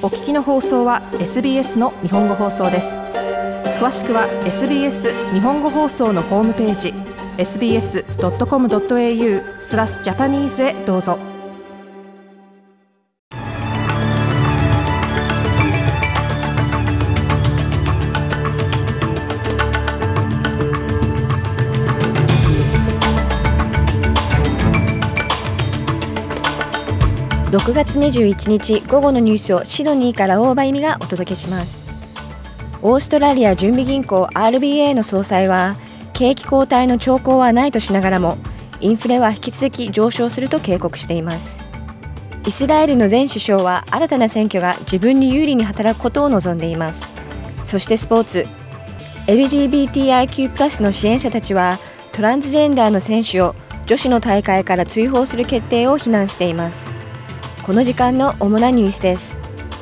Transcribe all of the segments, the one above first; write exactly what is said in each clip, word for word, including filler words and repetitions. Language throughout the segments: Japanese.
お聞きの放送は エスビーエス の日本語放送です。詳しくは エスビーエス 日本語放送のホームページ エスビーエスドットコムドットエーユー スラスジャパニーズへどうぞ。 ろくがつにじゅういちにち午後のニュースをシドニーから大場由美がお届けします。オーストラリア準備銀行 アールビーエー の総裁は景気後退の兆候はないとしながらもインフレは引き続き上昇すると警告しています。イスラエルの前首相は新たな選挙が自分に有利に働くことを望んでいます。そしてスポーツ エルジービーティーアイキュー プラスの支援者たちはトランスジェンダーの選手を女子の大会から追放する決定を非難しています。この時間の主なニュースです。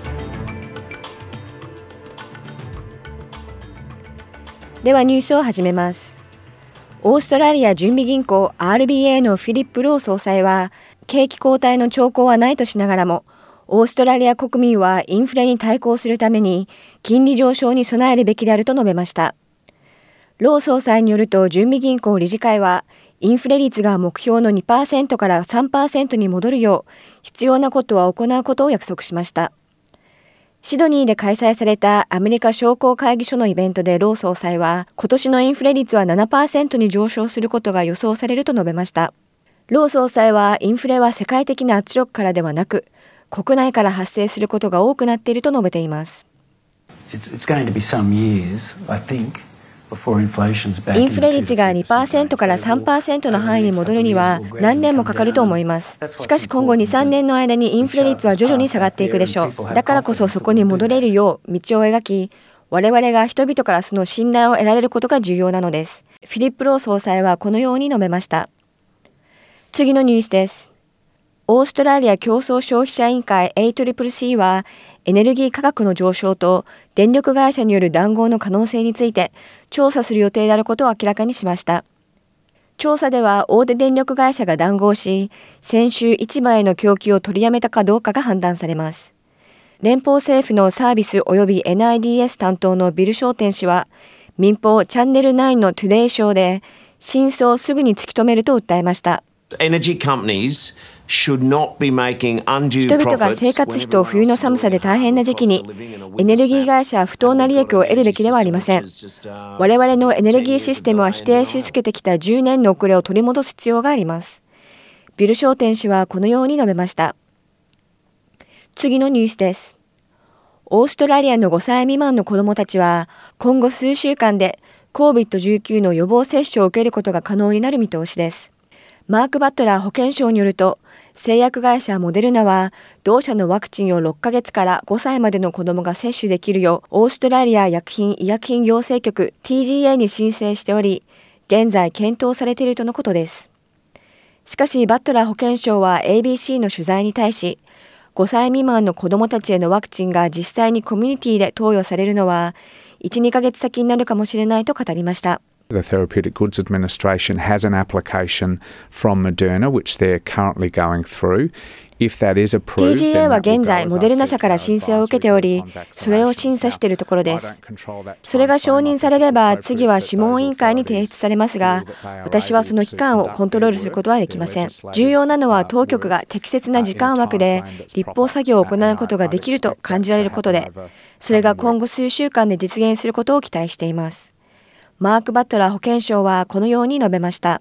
ではニュースを始めます。オーストラリア準備銀行 アールビーエー のフィリップ・ロー総裁は景気後退の兆候はないとしながらもオーストラリア国民はインフレに対抗するために金利上昇に備えるべきであると述べました。ロー総裁によると準備銀行理事会はインフレ率が目標の にパーセント から さんパーセント に戻るよう必要なことは行うことを約束しました。シドニーで開催されたアメリカ商工会議所のイベントでロー総裁は今年のインフレ率は ななパーセント に上昇することが予想されると述べました。ロー総裁はインフレは世界的な圧力からではなく国内から発生することが多くなっていると述べています。 It's, it's going to be some years, I think. インフレ率が にパーセント から さんパーセント の範囲に戻るには何年もかかると思います。しかし今後 にさんねんの間にインフレ率は徐々に下がっていくでしょう。だからこそそこに戻れるよう道を描き、我々が人々からその信頼を得られることが重要なのです。フィリップ・ロー総裁はこのように述べました。次のニュースです。オーストラリア競争消費者委員会 エーシーシーシー はエネルギー価格の上昇と電力会社による談合の可能性について調査する予定であることを明らかにしました。調査では大手電力会社が談合し、先週市場への供給を取りやめたかどうかが判断されます。連邦政府のサービス及び エヌアイディーエス 担当のビル・ショーテン氏は民放チャンネルナインのトゥデイショーで真相をすぐに突き止めると訴えました。 Energy companies should not be making undue profits. 人々が生活費と冬の寒さで大変な時期にエネルギー会社は不当な利益を得るべきではありません。我々のエネルギーシステムは否定し続けてきたじゅうねんの遅れを取り戻す必要があります。ビル・ショーテン氏はこのように述べました。次のニュースです。オーストラリアのごさい未満の子どもたちは今後数週間で コービッドじゅうきゅう の予防接種を受けることが可能になる見通しです。マーク・バットラー保健相によると、製薬会社モデルナは同社のワクチンをろっかげつからごさいまでの子どもが接種できるようオーストラリア薬品医薬品行政局 ティージーエー に申請しており、現在検討されているとのことです。しかしバットラー保健相は エービーシー の取材に対し、ごさい未満の子どもたちへのワクチンが実際にコミュニティで投与されるのはいち、にかげつ先になるかもしれないと語りました。 The Therapeutic Goods Administration has an application from Moderna which they're currently going through. If that is approved, ティージーエー は現在モデルナ社から申請を受けており、それを審査しているところです。それが承認されれば次は諮問委員会に提出されますが、私はその期間をコントロールすることはできません。重要なのは当局が適切な時間枠で立法作業を行うことができると感じられることで、それが今後数週間で実現することを期待しています。マーク・バットラー保健相はこのように述べました。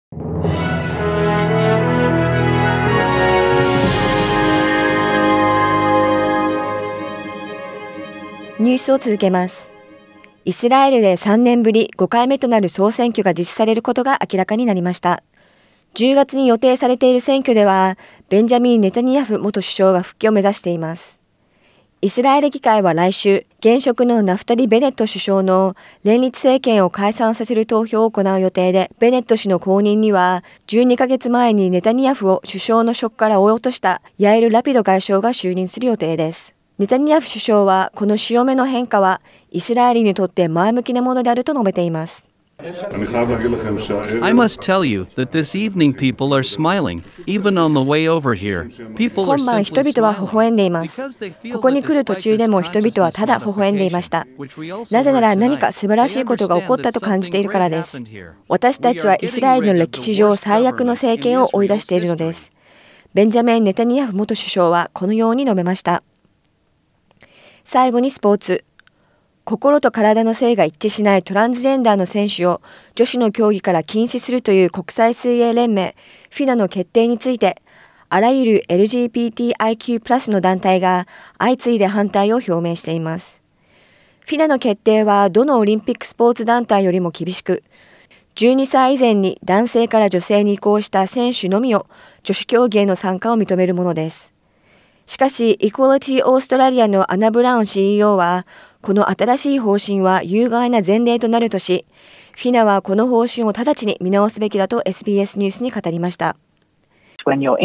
ニュースを続けます。イスラエルでさんねんぶりごかいめとなる総選挙が実施されることが明らかになりました。じゅうがつに予定されている選挙では、ベンジャミン・ネタニヤフ元首相が復帰を目指しています。イスラエル議会は来週、現職のナフタリ・ベネット首相の連立政権を解散させる投票を行う予定で、ベネット氏の後任には、じゅうにかげつまえにネタニヤフを首相の職から追い落としたヤエル・ラピド外相が就任する予定です。ネタニヤフ首相は、この潮目の変化は、イスラエルにとって前向きなものであると述べています。 I must tell you that this evening people are smiling, even on the way over here. People are 今晩 simply 人々は微 smiling 笑んでいます。 because they feel ここに that 来る途中でも despite 人 this 々はただ微笑んでいました。 which we also なぜなら heard 何か tonight, 素晴らしいことが起こったと感じているからです。 they understand that something great happened here. 私たちはイスラエルの歴史上最悪の政権を追い出しているのです。ベンジャミン・ネタニヤフ元首相はこのように述べました。最後にスポーツ。心と体の性が一致しないトランスジェンダーの選手を女子の競技から禁止するという国際水泳連盟フィナの決定について、あらゆる エルジービーティーアイキュー プラスの団体が相次いで反対を表明しています。フィナの決定はどのオリンピックスポーツ団体よりも厳しく、じゅうにさい以前に男性から女性に移行した選手のみを女子競技への参加を認めるものです。しかし、イクオリティオーストラリアのアナ・ブラウン シーイーオー は、この新しい方針は有害な前例となるとし、フィナはこの方針を直ちに見直すべきだと エスビーエス ニュースに語りました。 人々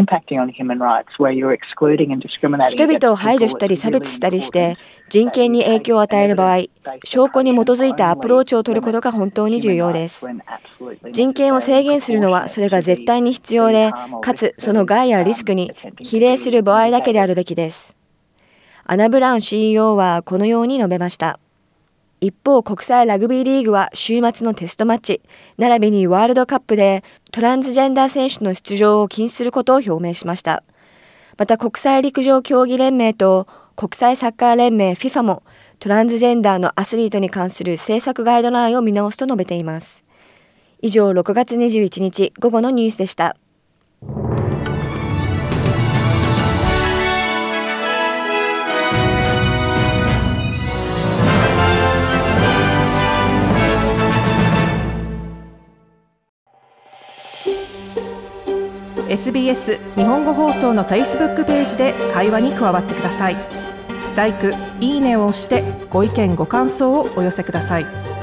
を排除したり差別したりして人権に影響を与える場合、証拠に基づいたアプローチを取ることが本当に重要です。人権を制限するのはそれが絶対に必要で、かつその害やリスクに比例する場合だけであるべきです。アナ・ブラウン シーイーオー はこのように述べました。一方、国際ラグビーリーグは週末のテストマッチ、並びにワールドカップでトランスジェンダー選手の出場を禁止することを表明しました。また国際陸上競技連盟と国際サッカー連盟 フィファ もトランスジェンダーのアスリートに関する政策ガイドラインを見直すと述べています。以上、ろくがつにじゅういちにち午後のニュースでした。 エスビーエス 日本語放送の Facebook ページで会話に加わってください。ライク、いいねを押してご意見ご感想をお寄せください。